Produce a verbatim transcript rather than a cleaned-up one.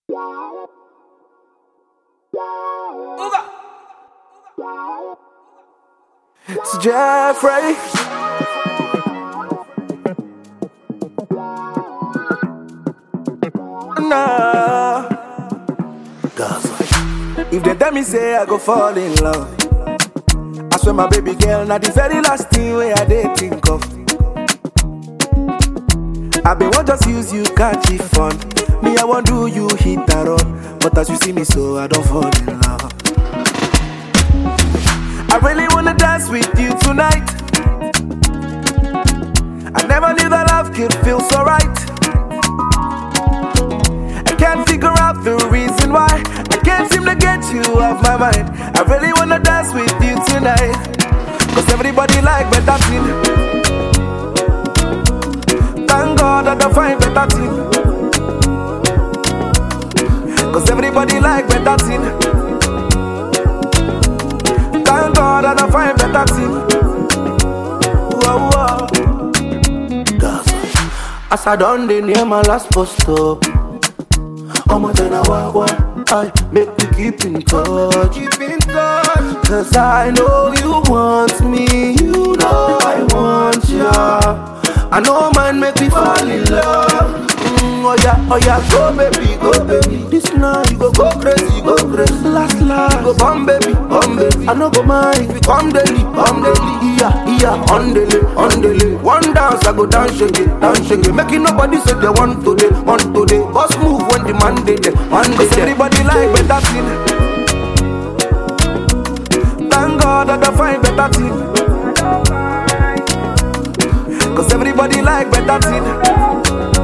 It's Jeffrey. Nah. If they tell me say I go fall in love, I swear my baby girl, not the very last thing where I did think of. I been want just use you catch it fun. Me I want do you hit and run, but as you see me so I don't fall in love. I really wanna dance with you tonight. I never knew that love could feel so right. I can't figure out the reason why I can't seem to get you off my mind. I really wanna dance with you tonight, cause everybody like better thing. Thank God that I find better thing, cause everybody like better thing. Thank God that I find better thing. Whoa, whoa. As I done the near my last post up, I'm a ten hour I make me keep in touch. Keep in touch. Cause I know you want me, you know I want ya. I know man make me fall in love. Mm, oh yeah, oh yeah, go baby, go baby. This night you go go crazy, go crazy. Last last, you go bomb baby, bomb baby. I know go mind if you come daily, come daily. Yeah, yeah, on daily, on daily. One dance I go dance shake it, dance shake it. Making nobody say they want today, want today. Boss move when the man dey there, man dey there. Everybody like better thing. Thank God that I find better thing, cause everybody like better thing.